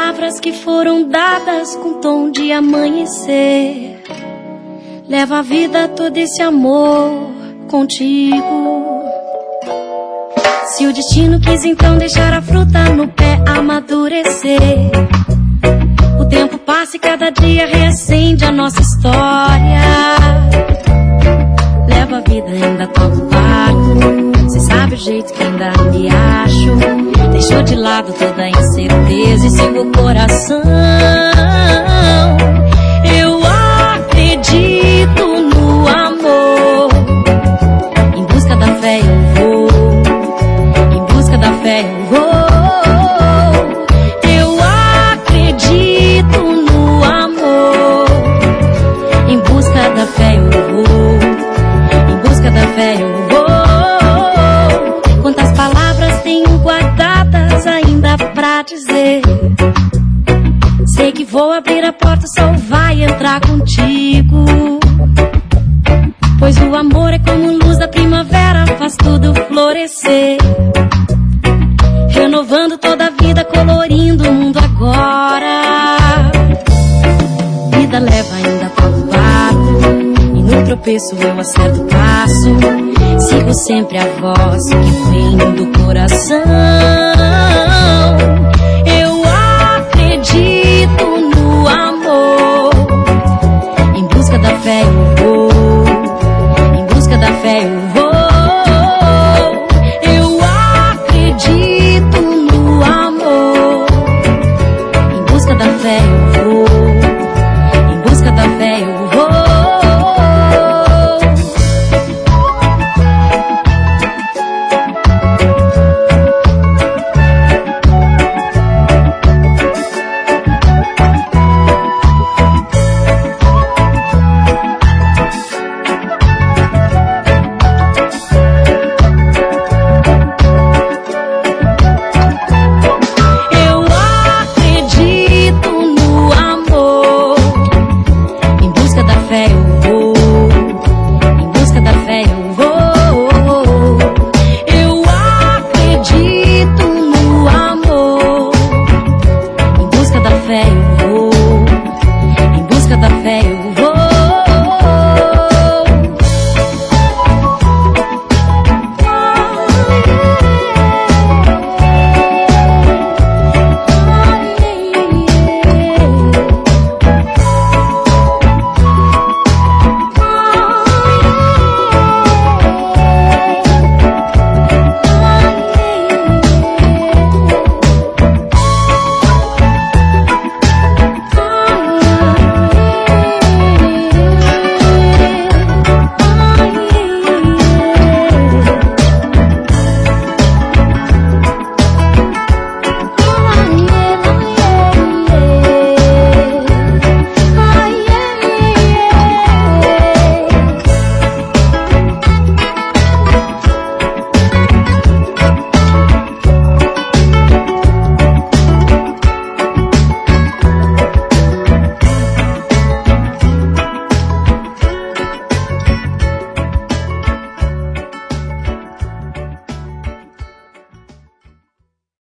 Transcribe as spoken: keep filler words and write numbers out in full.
palavras que foram dadas com tom de amanhecer. Leva a vida todo esse amor contigo. Se o destino quis então deixar a fruta no pé amadurecer, o tempo passa e cada dia reacende a nossa história. Leva a vida, ainda toca o barco. Cê sabe o jeito que ainda me acho. Deixou de lado toda a incerteza e sigo o coração. Eu acredito no amor. Em busca da fé eu vou. Em busca da fé eu vou. Eu acredito no amor. Em busca da fé eu vou. Em busca da fé eu vou. Quantas palavras tenho guardadas ainda pra dizer. Sei que vou abrir a porta, só vai entrar contigo. Pois o amor é como luz da primavera, faz tudo florescer, renovando toda a vida, colorindo o mundo agora. Vida leva ainda para o barco, e no tropeço eu acerto o passo. Sigo sempre a voz que vem do coração. Eu acredito no amor. Em busca da fé eu vou. Em busca da fé eu vou. Eu acredito no amor. Em busca da fé eu vou.